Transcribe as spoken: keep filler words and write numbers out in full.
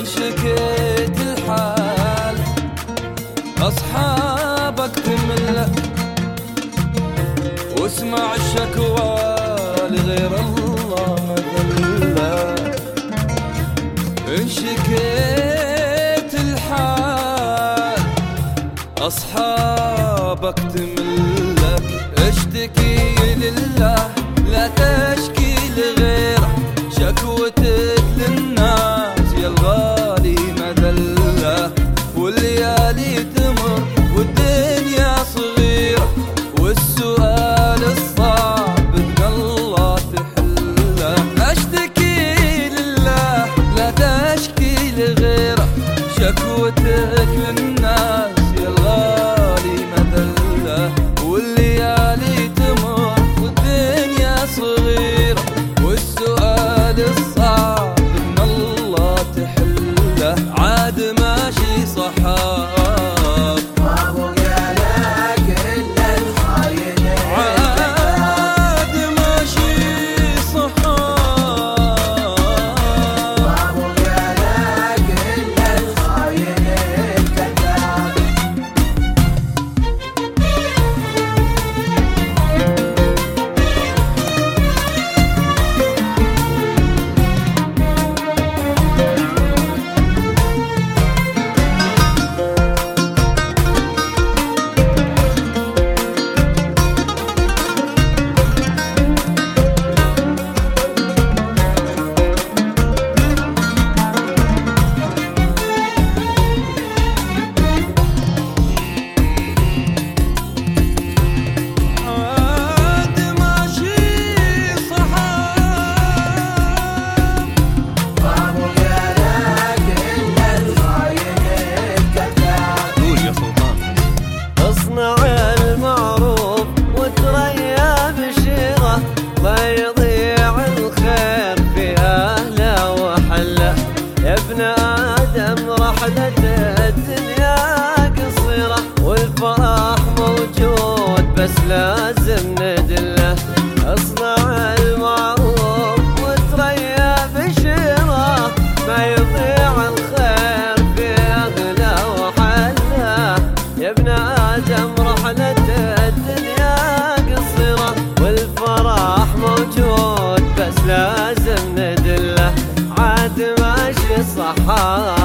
إن شكيت الحال أصحابك تمله، واسمع الشكوى لغير الله مذلة. إن شكيت الحال أصحابك تمله، اشتكي لله لا تشكي لغيره، شكوتك للناس يا الغالي مذلة. والليالي تمر والدنيا صغيرة، والسؤال الصعب إن الله تحله. اشتكي لله لا تشكي لغيره، شكوتك للناس يا الغالي مذلة. والليالي تمر والدنيا صغيرة، والسؤال الصعب إن الله تحله. عاد ماشي صحاب الدنيا قصيرة، والفرح موجود بس لازم ندله. اصنع المعروف وتريا بشيره، ما يضيع الخير في اهله وحله. يا ابن ادم رحلة الدنيا قصيرة، والفرح موجود بس لازم ندله. عاد ماشي صحاب